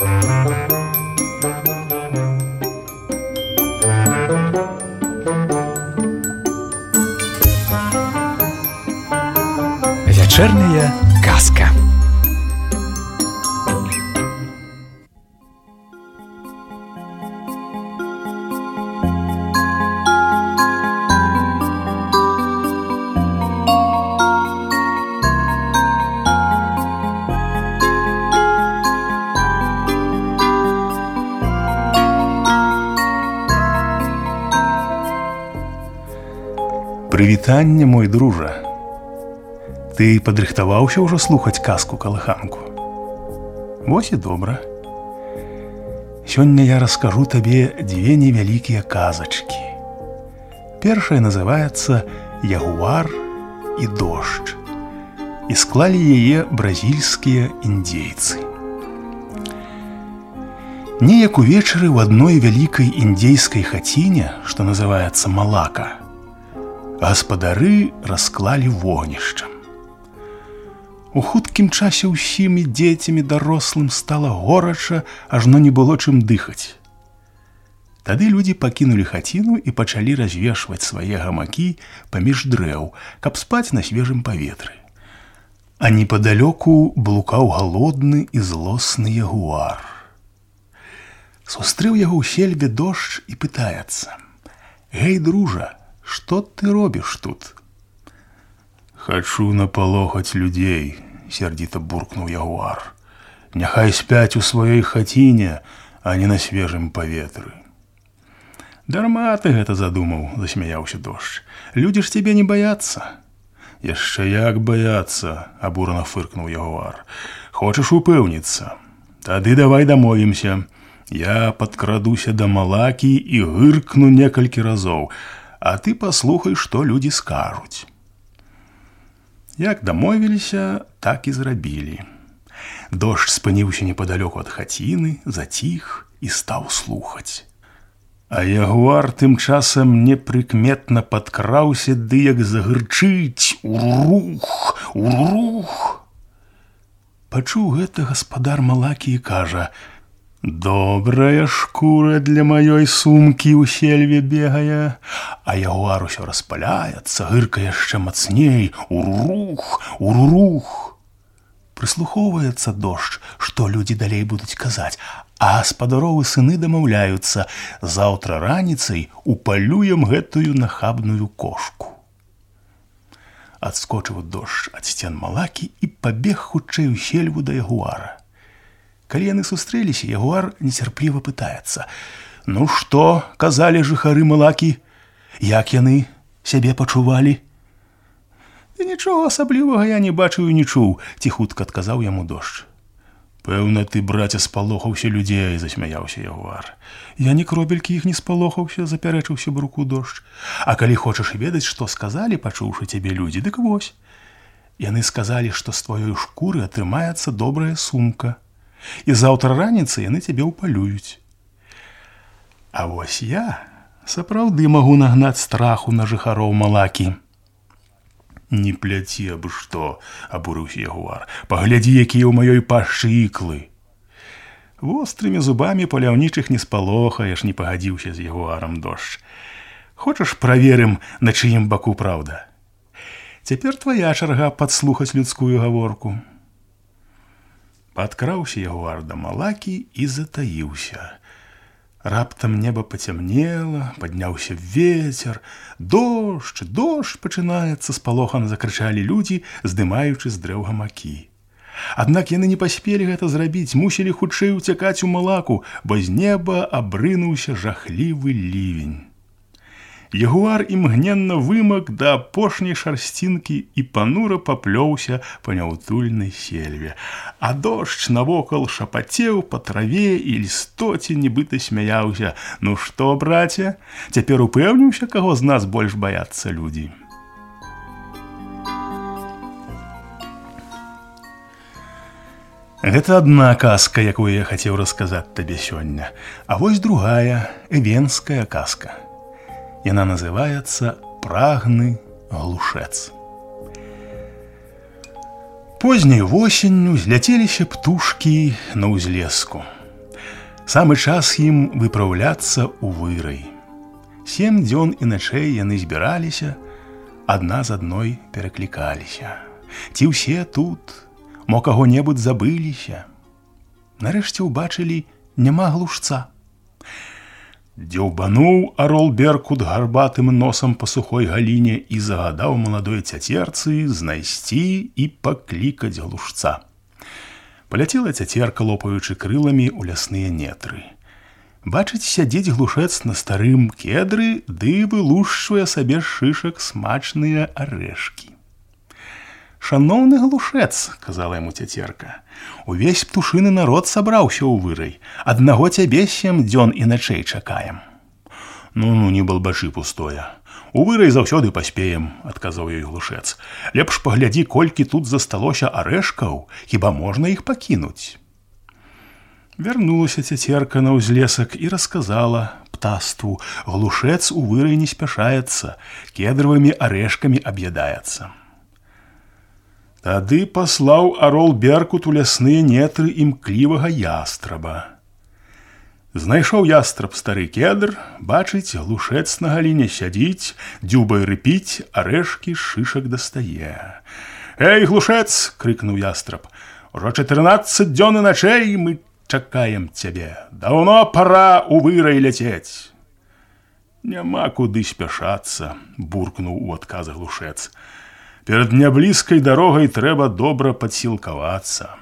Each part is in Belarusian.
Вечерняя казка. Прывітанне, мой дружа. Ты падрыхтаваўся ўжо слухаць казку-калыханку? Вось і добра. Сёння я раскажу табе дзве невялікія казачкі. Першая называецца «Ягуар і дождж», і склалі яе бразільскія індзейцы. Неяк увечары ў адной вялікай індзейскай хаціне, што называецца Малака, гаспадары расклалі вогнішча. У хуткім часе ўсім і дзецям і дарослым стала горача, ажно не было чым дыхаць. Тады людзі пакінулі хаціну і пачалі развешваць свае гамакі паміж дрэў, каб спаць на свежым паветры. А непадалёку блукаў галодны і злосны ягуар. Сустрэў яго ў сельве дождж і пытаецца: «Гэй, дружа, што ты робіш тут?» «Хачу напалохаць людзей», — сердзіта буркнуў ягуар. «Няхай спяць у сваёй хаціне, а не на свежым паветры». «Дарма ты гэта задумаў», — засмяяўся дождж. «Людзі ж цябе не баяцца». «Яшчэ як баяцца», — абурана фыркнуў ягуар. «Хочаш упэўніцца? Тады давай дамовімся. Я падкрадуся да Малакі і гыркну некалькі разоў, а ты паслухай, што людзі скажуць». Як дамовіліся, так і зрабілі. Дождж спыніўся непадалёку ад хаціны, заціх і стаў слухаць. А ягуар тым часам непрыкметна падкраўся, ды як загырчыць: «Урух! Урух!» Пачуў гэта гаспадар Малакі і кажа: «Добрая шкура для маёй сумкі ў сельве бегае». А ягуар усё распаляецца, гырка яшчэ мацней: «Урух! Урух!» Прыслухоўваецца дождж, што людзі далей будуць казаць, а гаспадаровы сыны дамаўляюцца: «Заўтра раніцай упалюем гэтую нахабную кошку». Адскочыў дождж ад сцен Малакі і пабег хутчэй у сельву да ягуара. Калі яны сустрэліся, ягуар нецярпліва пытаецца: «Ну што, казалі жыхары Малакі? Як яны сябе пачувалі?» «Ды нічога асаблівага я не бачыў і не чуў», — ціхутка адказаў яму дождж. «Пэўна, ты, браце, спалохаўся людзей», — засмяяўся ягуар. «Я ні кропелькі іх не спалохаўся», — запярэчыўся бруку дождж. «А калі хочаш ведаць, што сказалі, пачуўшы цябе людзі, дык вось. Яны сказалі, што з тваёй шкуры атрымаецца добрая сумка, і заўтра раніцай яны цябе ўпалююць. А вось я сапраўды магу нагнаць страху на жыхароў Малакі». «Не пляці абы што», — абурыўся ягуар. «Паглядзі, якія ў маёй пашчы іклы». «Вострымі зубамі паляўнічых не спалохаеш», — не пагадзіўся з ягуарам дождж. «Хочаш, праверым, на чыім баку праўда? Цяпер твая чарга падслухаць людскую гаворку». Падкраўся ягуар да Малакі і затаіўся. Раптам неба пацямнела, падняўся вецер. «Дождж! Дождж пачынаецца!» — спалохана закрычалі людзі, здымаючы з дрэў гамакі. Аднак яны не паспелі гэта зрабіць, мусілі хутчэй уцякаць у Малаку, бо з неба абрынуўся жахлівы лівень. Ягуар імгненна вымак да апошняй шарсцінкі і панура паплёўся па няўтульнай сельве. А дождж навокал шапацеў па траве і лістоце, нібыта смяяўся: «Ну што, браце, цяпер упэўніўся, каго з нас больш баяцца людзі?» Гэта адна казка, якую я хацеў расказаць табе сёння. А вось другая, эвенская казка. Яна называецца «Прагны глушэц». Позняй восенню зляцеліся птушкі на ўзлеску. Самы час ім выпраўляцца ў вырай. 7 дзён і начэй яны збіраліся, адна з адной пераклікаліся. Ці ўсе тут, мо каго-небудзь забыліся. Нарэшце ўбачылі, няма глушца. Дзяўбануў арол Беркут гарбатым носам па сухой галіне і загадаў маладой цяцерцы знайсці і паклікаць глушца. Паляцела цяцерка, лопаючы крыламі ў лясныя нетры. Бачыць, сядзіць глушэц на старым кедры ды вылушчвае сабе з шышак смачныя арэшкі. «Шаноўны глушэц», — казала яму цяцерка, — «увесь птушыны народ сабраўся ў вырай. Аднаго цябе 7 дзён і начэй чакаем». «Ну, не балбачы пустое. У вырай заўсёды паспеем», — адказаў ёй глушэц. «Лепш паглядзі, колькі тут засталося арэшкаў, хіба можна іх пакінуць». Вярнулася цяцерка на ўзлесак і расказала птаству: глушэц у вырай не спяшаецца, кедравымі арэшкамі аб'ядаецца. Тады паслаў арол Беркут у лясныя нетры імклівага ястраба. Знайшоў ястраб стары кедр, бачыць, глушэц на галіне сядзіць, дзюбай рыпіць, арэшкі з шышак дастае. «Эй, глушэц!» — крыкнуў ястраб. «Ужо 14 дзён і начэй мы чакаем цябе. Даўно пара ў вырай ляцець». «Няма куды спяшацца», — буркнуў у адказ глушэц. «Перад няблізкай дарогай трэба добра падсілкавацца».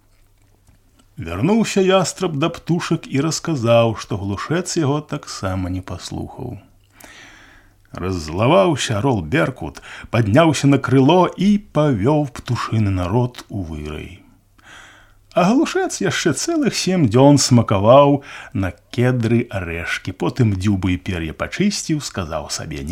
Вярнуўся ястраб да птушак і расказаў, што глушэц яго таксама не паслухаў. Раззлаваўся арол Беркут, падняўся на крыло і павёў птушыны народ у вырай. А глушэц яшчэ цэлых 7 дзён смакаваў на кедры арэшкі, потым дзюбы і пер'е пачысціў, сказаў сабе: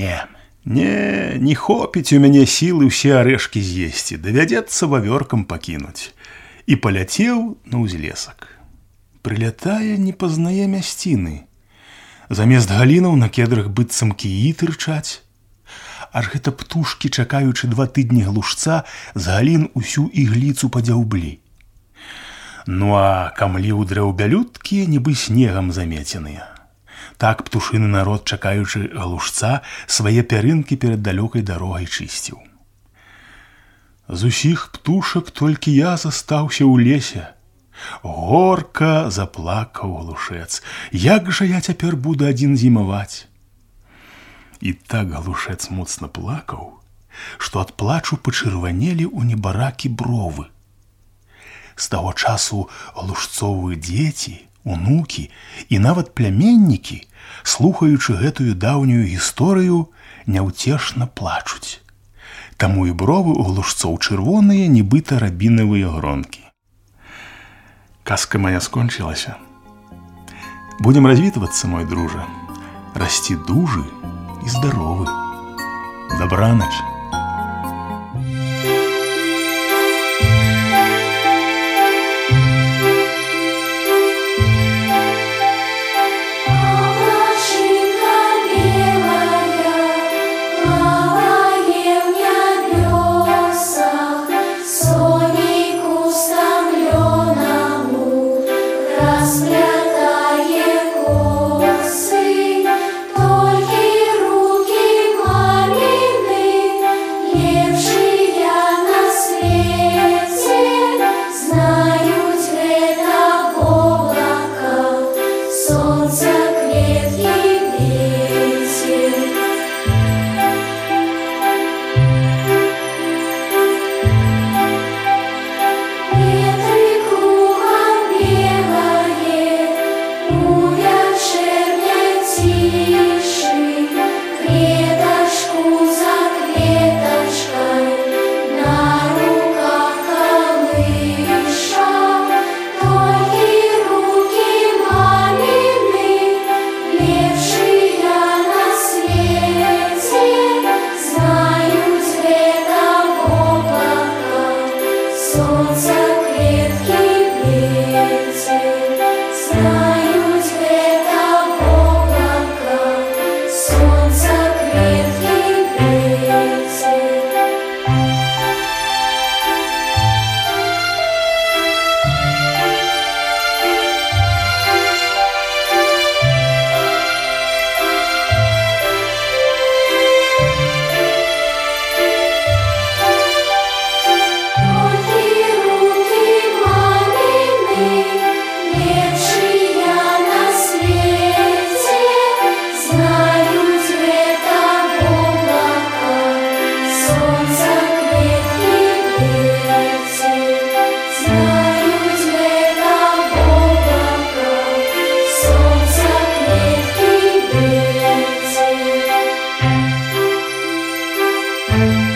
Не хопіць у мяне сілы ўсе арэшкі з'есці, давядзецца вавёркам пакінуць. І паляцеў на ўзлесак. Прылятае, не пазнае мясціны. Замест галінаў на кедрах быццам кіі тырчаць. Аж гэта птушкі, чакаючы 2 тыдні глушца, з галін усю ігліцу падзяўблі. Ну а камлі ў дрэў бялюткія, нібы снегам замеценыя. Так птушыны народ, чакаючы глушца, свае пярынкі перад далёкай дарогай чысціў. З усіх птушак толькі я застаўся ў лесе. Горка заплакаў глушэц. Як жа я цяпер буду адзін зімаваць? І так глушэц моцна плакаў, што ад плачу пачырванелі ў небаракі бровы. З таго часу глушцовыя дзеці, унукі і нават пляменнікі, слухаючы гэтую даўнюю гісторыю, няўцешна плачуць. Таму і бровы ў глушцоў чырвоныя, нібыта рабінавыя гронкі. Казка моя скончылася. Будем развітвацца, мой дружа. Расці дужы і здаровы. Добранач. Ветры кругом белое, Thank you.